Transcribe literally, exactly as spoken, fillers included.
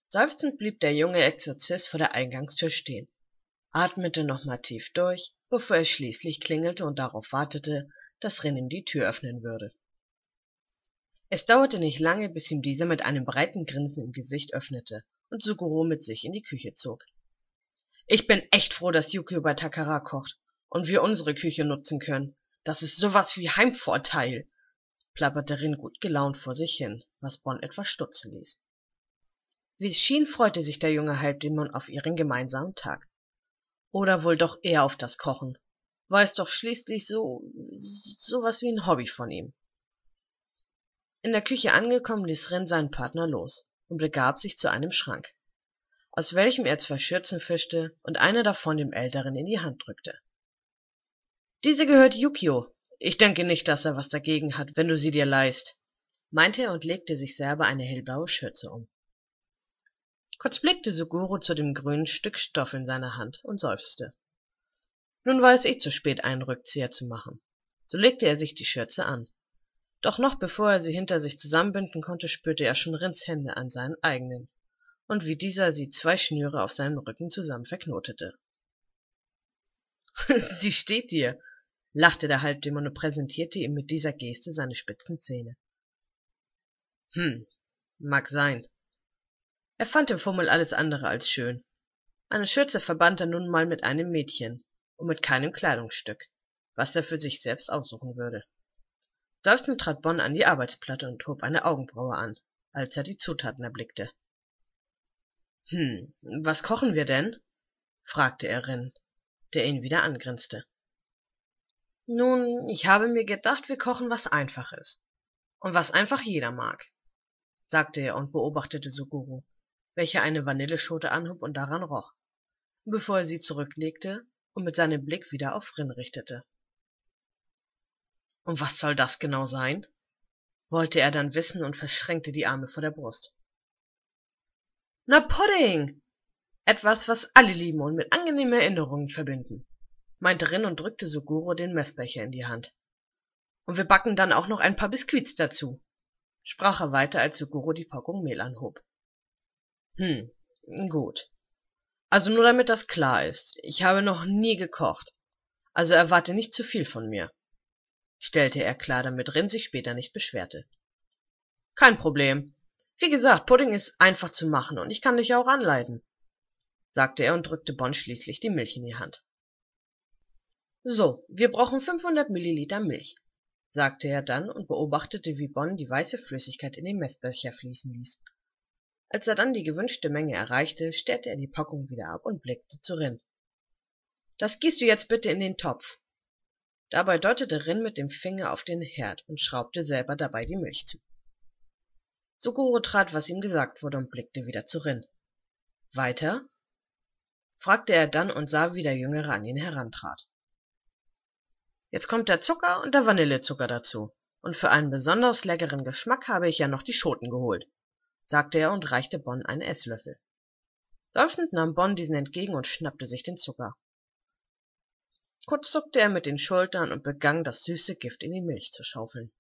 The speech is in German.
Seufzend blieb der junge Exorzist vor der Eingangstür stehen, atmete nochmal tief durch, bevor er schließlich klingelte und darauf wartete, dass Rin ihm die Tür öffnen würde. Es dauerte nicht lange, bis ihm dieser mit einem breiten Grinsen im Gesicht öffnete und Suguru mit sich in die Küche zog. »Ich bin echt froh, dass Yukio bei Takara kocht und wir unsere Küche nutzen können. Das ist sowas wie Heimvorteil«, plapperte Rin gut gelaunt vor sich hin, was Bon etwas stutzen ließ. Wie es schien, freute sich der junge Halbdämon auf ihren gemeinsamen Tag. Oder wohl doch eher auf das Kochen. War es doch schließlich so, sowas wie ein Hobby von ihm. In der Küche angekommen, ließ Rin seinen Partner los und begab sich zu einem Schrank, aus welchem er zwei Schürzen fischte und eine davon dem Älteren in die Hand drückte. »Diese gehört Yukio. Ich denke nicht, dass er was dagegen hat, wenn du sie dir leihst«, meinte er und legte sich selber eine hellblaue Schürze um. Kurz blickte Suguru zu dem grünen Stück Stoff in seiner Hand und seufzte. Nun war es eh zu spät, einen Rückzieher zu machen. So legte er sich die Schürze an. Doch noch bevor er sie hinter sich zusammenbinden konnte, spürte er schon Rins Hände an seinen eigenen, und wie dieser sie zwei Schnüre auf seinem Rücken zusammen verknotete. »Sie steht dir«, lachte der Halbdämon und präsentierte ihm mit dieser Geste seine spitzen Zähne. »Hm, mag sein.« Er fand den Fummel alles andere als schön. Eine Schürze verband er nun mal mit einem Mädchen und mit keinem Kleidungsstück, was er für sich selbst aussuchen würde. Seufzend trat Bon an die Arbeitsplatte und hob eine Augenbraue an, als er die Zutaten erblickte. »Hm, was kochen wir denn?« fragte er Rin, der ihn wieder angrinste. »Nun, ich habe mir gedacht, wir kochen was Einfaches. Und was einfach jeder mag«, sagte er und beobachtete Suguru, welcher eine Vanilleschote anhob und daran roch, bevor er sie zurücklegte und mit seinem Blick wieder auf Rin richtete. »Und was soll das genau sein?« wollte er dann wissen und verschränkte die Arme vor der Brust. »Na, Pudding! Etwas, was alle lieben und mit angenehmen Erinnerungen verbinden«, meinte Rin und drückte Suguru den Messbecher in die Hand. »Und wir backen dann auch noch ein paar Biskuits dazu«, sprach er weiter, als Suguru die Packung Mehl anhob. »Hm, gut. Also nur damit das klar ist, ich habe noch nie gekocht, also erwarte nicht zu viel von mir«, stellte er klar, damit Rin sich später nicht beschwerte. »Kein Problem. Wie gesagt, Pudding ist einfach zu machen und ich kann dich ja auch anleiten«, sagte er und drückte Bon schließlich die Milch in die Hand. »So, wir brauchen fünfhundert Milliliter Milch«, sagte er dann und beobachtete, wie Bon die weiße Flüssigkeit in den Messbecher fließen ließ. Als er dann die gewünschte Menge erreichte, stellte er die Packung wieder ab und blickte zu Rin. »Das gießt du jetzt bitte in den Topf.« Dabei deutete Rin mit dem Finger auf den Herd und schraubte selber dabei die Milch zu. Suguru tat, was ihm gesagt wurde, und blickte wieder zu Rin. »Weiter?« fragte er dann und sah, wie der Jüngere an ihn herantrat. »Jetzt kommt der Zucker und der Vanillezucker dazu, und für einen besonders leckeren Geschmack habe ich ja noch die Schoten geholt«, sagte er und reichte Bon einen Esslöffel. Seufzend nahm Bon diesen entgegen und schnappte sich den Zucker. Kurz zuckte er mit den Schultern und begann, das süße Gift in die Milch zu schaufeln.